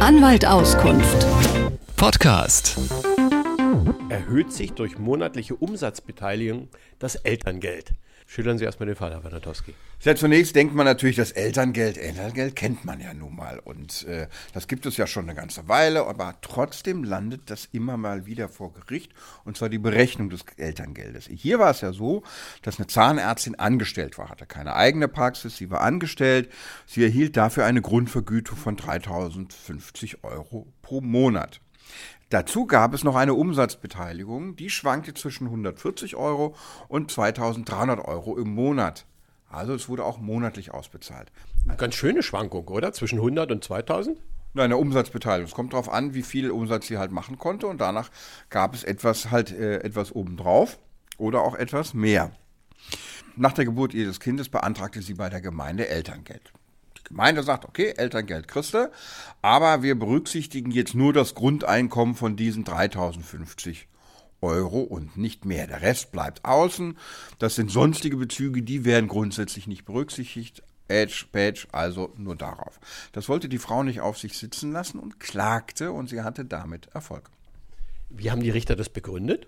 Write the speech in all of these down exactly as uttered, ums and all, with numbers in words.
Anwalt Auskunft. Podcast. Erhöht sich durch monatliche Umsatzbeteiligung das Elterngeld? Schildern Sie erstmal den Fall, Herr Wanatowski. Ja, zunächst denkt man natürlich, das Elterngeld, Elterngeld kennt man ja nun mal und äh, das gibt es ja schon eine ganze Weile, aber trotzdem landet das immer mal wieder vor Gericht und zwar die Berechnung des Elterngeldes. Hier war es ja so, dass eine Zahnärztin angestellt war, hatte keine eigene Praxis, sie war angestellt, sie erhielt dafür eine Grundvergütung von dreitausendfünfzig Euro pro Monat. Dazu gab es noch eine Umsatzbeteiligung, die schwankte zwischen hundertvierzig Euro und zweitausenddreihundert Euro im Monat. Also es wurde auch monatlich ausbezahlt. Eine ganz schöne Schwankung, oder? Zwischen hundert und zweitausend? Nein, eine Umsatzbeteiligung. Es kommt darauf an, wie viel Umsatz sie halt machen konnte und danach gab es etwas halt äh, etwas obendrauf oder auch etwas mehr. Nach der Geburt ihres Kindes beantragte sie bei der Gemeinde Elterngeld. Die Gemeinde sagt, okay, Elterngeld kriegst du, aber wir berücksichtigen jetzt nur das Grundeinkommen von diesen dreitausendfünfzig Euro und nicht mehr. Der Rest bleibt außen. Das sind sonstige Bezüge, die werden grundsätzlich nicht berücksichtigt. Edge, Badge, also nur darauf. Das wollte die Frau nicht auf sich sitzen lassen und klagte und sie hatte damit Erfolg. Wie haben die Richter das begründet?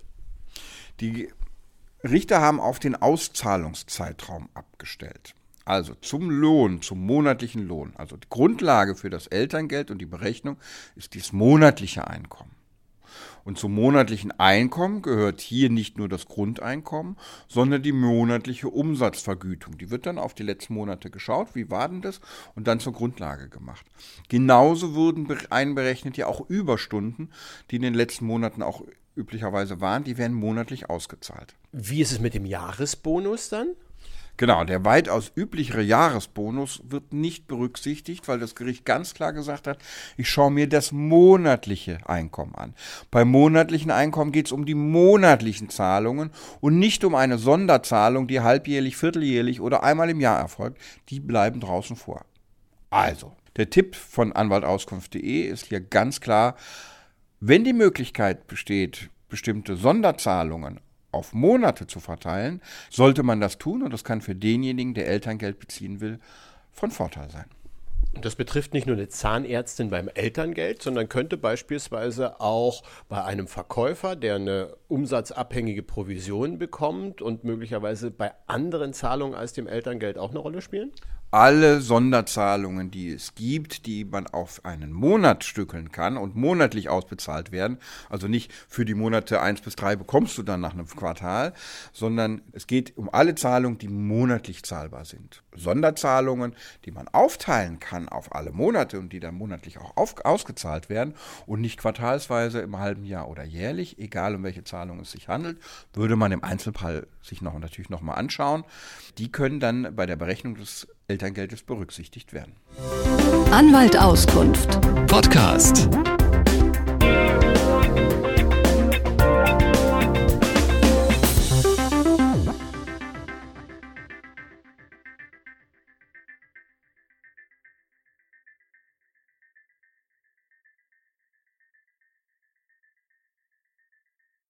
Die Richter haben auf den Auszahlungszeitraum abgestellt. Also zum Lohn, zum monatlichen Lohn. Also die Grundlage für das Elterngeld und die Berechnung ist das monatliche Einkommen. Und zum monatlichen Einkommen gehört hier nicht nur das Grundeinkommen, sondern die monatliche Umsatzvergütung. Die wird dann auf die letzten Monate geschaut, wie war denn das, und dann zur Grundlage gemacht. Genauso wurden einberechnet ja auch Überstunden, die in den letzten Monaten auch üblicherweise waren, die werden monatlich ausgezahlt. Wie ist es mit dem Jahresbonus dann? Genau, der weitaus üblichere Jahresbonus wird nicht berücksichtigt, weil das Gericht ganz klar gesagt hat, ich schaue mir das monatliche Einkommen an. Beim monatlichen Einkommen geht es um die monatlichen Zahlungen und nicht um eine Sonderzahlung, die halbjährlich, vierteljährlich oder einmal im Jahr erfolgt. Die bleiben draußen vor. Also, der Tipp von anwaltauskunft punkt de ist hier ganz klar, wenn die Möglichkeit besteht, bestimmte Sonderzahlungen auf Monate zu verteilen, sollte man das tun und das kann für denjenigen, der Elterngeld beziehen will, von Vorteil sein. Und das betrifft nicht nur eine Zahnärztin beim Elterngeld, sondern könnte beispielsweise auch bei einem Verkäufer, der eine umsatzabhängige Provision bekommt und möglicherweise bei anderen Zahlungen als dem Elterngeld auch eine Rolle spielen? Alle Sonderzahlungen, die es gibt, die man auf einen Monat stückeln kann und monatlich ausbezahlt werden, also nicht für die Monate eins bis drei bekommst du dann nach einem Quartal, sondern es geht um alle Zahlungen, die monatlich zahlbar sind. Sonderzahlungen, die man aufteilen kann auf alle Monate und die dann monatlich auch auf, ausgezahlt werden und nicht quartalsweise im halben Jahr oder jährlich, egal um welche Zahlung es sich handelt, würde man im Einzelfall sich noch natürlich nochmal anschauen. Die können dann bei der Berechnung des Elterngeldes berücksichtigt werden. Anwalt Auskunft. Podcast.